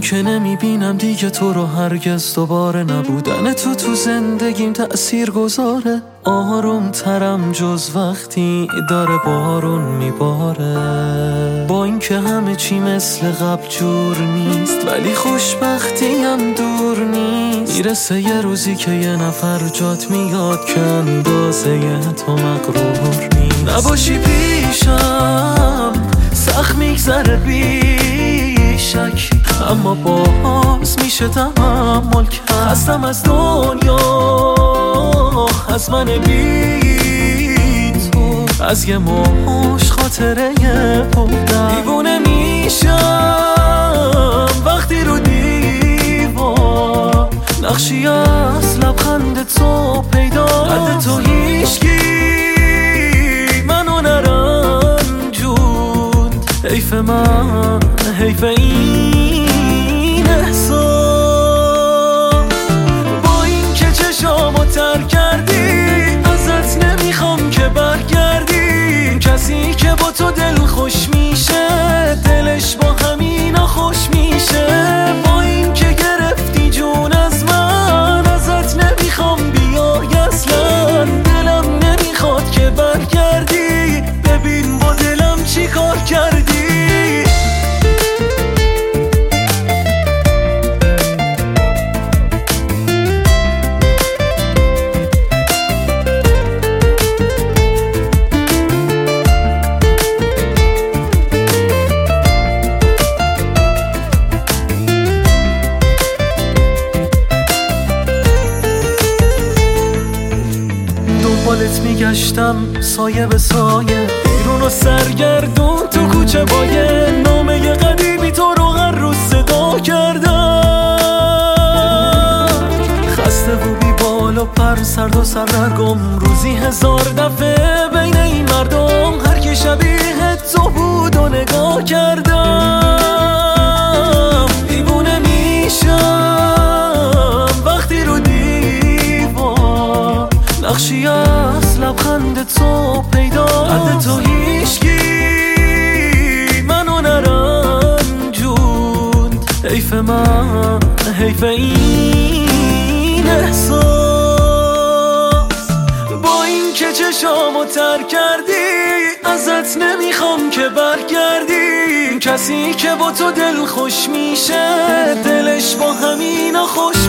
که نمیبینم دیگه تو رو هرگز دوباره. نبودن تو زندگیم تأثیر گذاره. آروم ترم جز وقتی داره بارون میباره. با اینکه همه چی مثل قبل جور نیست، ولی خوشبختی هم دور نیست. میرسه یه روزی که یه نفر جات میاد که اندازه تو مغرور نیست. نباشی پیشم سخت میگذره بیشک، اما باز میشه تحمل کرد. هستم از دنیا، از من بی تو، از یه موش خاطره بودم. دیوونه میشم وقتی رو دیوار نقشی از لبخند تو پیدا. قد تو هیچکی منو نرنجوند. حیف من، حیف این احساس. با این که چشامو تر کردی، ازت نمیخوام که برگردی. کسی که با تو دل خوش میشه، دلش با همینا خوش میشه. با این که گرفتی جون از من، ازت نمیخوام بیای اصلا. دلم نمیخواد که برگردی، ببین با دلم چی کار کردی. دنبالت میگشتم سایه به سایه، بیرون و سرگردون تو کوچه بایه. نامه قدیمی تو رو هر روز صدا کردم. خسته و بی بال و پر، سرد و سردرگم، روزی 1000 دفعه بین این مردم. هر کی شبیه تو بود و نگاه کردم. دیوونه میشم وقتی رو دیوار نقشی از لبخند تو پیدا. قد تو هیچکی منو نرنجوند. حیف من، حیف این احساس. با این که چشامو تر کردی، ازت نمیخوام که برگردی. کسی که با تو دل خوش میشه، دلش با همینا خوش